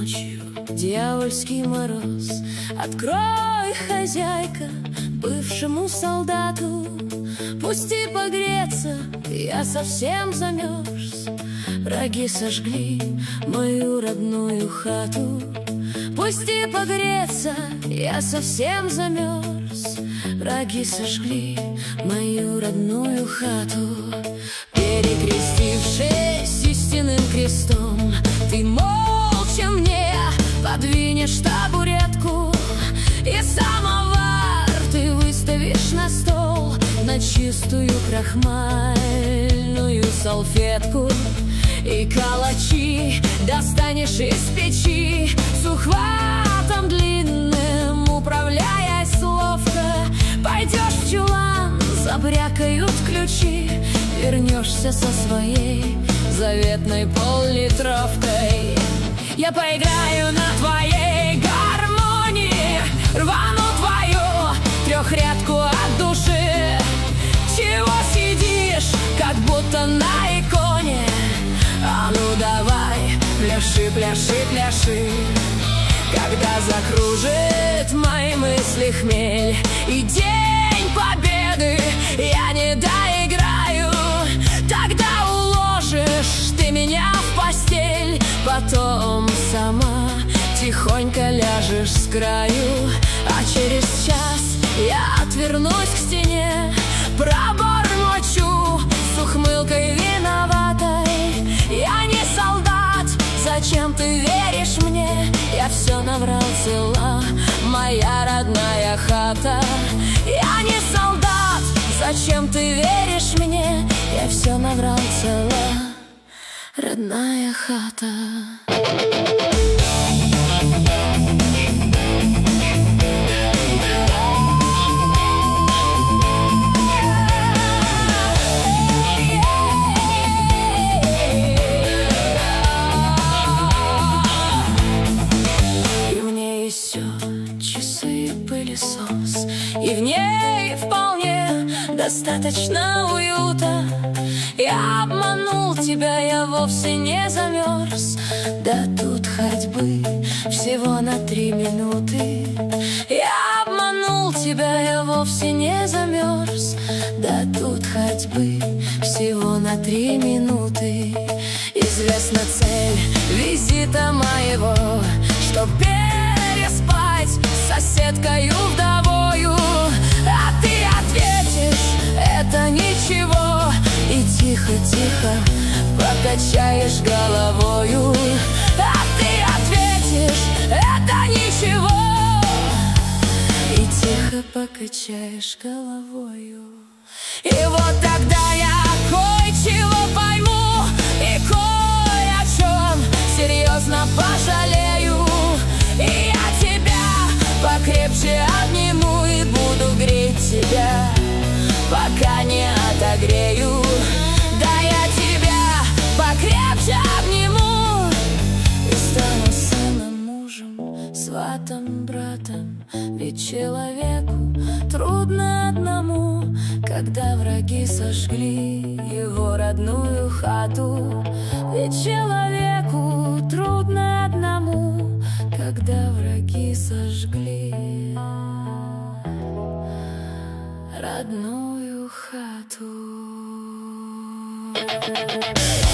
ночью дьявольский мороз. Открой, хозяйка, бывшему солдату, пусти погреться, я совсем замерз. Враги сожгли мою родную хату, пусти погреться, я совсем замерз. Враги сожгли мою родную хату. Перекрестившись истинным крестом, ты молча мне подвинешь табуретку, и самовар ты выставишь на стол, на чистую крахмальную салфетку. И калачи достанешь из печи, с ухватом длинным управляясь ловко. Пойдешь в чулан, забрякают ключи, вернешься со своей заветной пол-литровкой. Я поиграю на твоей гармонии, рвану твою трехрядку от души. Чего сидишь, как будто на иконе? А ну давай, пляши, пляши, пляши. Когда закружит мои мысли хмель и день победы я не доиграю, тогда уложишь ты меня в постель, потом сама тихонько ляжешь с краю. А через час я отвернусь к стене, пробормочу с ухмылкой виноватой: я не солдат, зачем ты веришь мне? Я все наврал, цела моя родная хата. Я не солдат, зачем ты веришь мне? Я все наврал, цела родная хата. И в ней вполне достаточно уюта. Я обманул тебя, я вовсе не замерз. Да тут ходьбы всего на 3 минуты. Я обманул тебя, я вовсе не замерз. Да тут ходьбы всего на 3 минуты. Известна цель визита моего, чтоб переспать с соседкою вдовою. А ты ответишь: это ничего, и тихо-тихо покачаешь головою. А ты ответишь: это ничего, и тихо покачаешь головою. И вот тогда я кое-чего пойму и кое о чем серьезно пожалею. И я тебя покрепче обниму и буду греть тебя, пока не отогрею. Да я тебя покрепче обниму и стану сыном, мужем, сватом, братом. Ведь человеку трудно одному, когда враги сожгли его родную хату. Ведь человеку трудно одному, когда враги сожгли родную хату.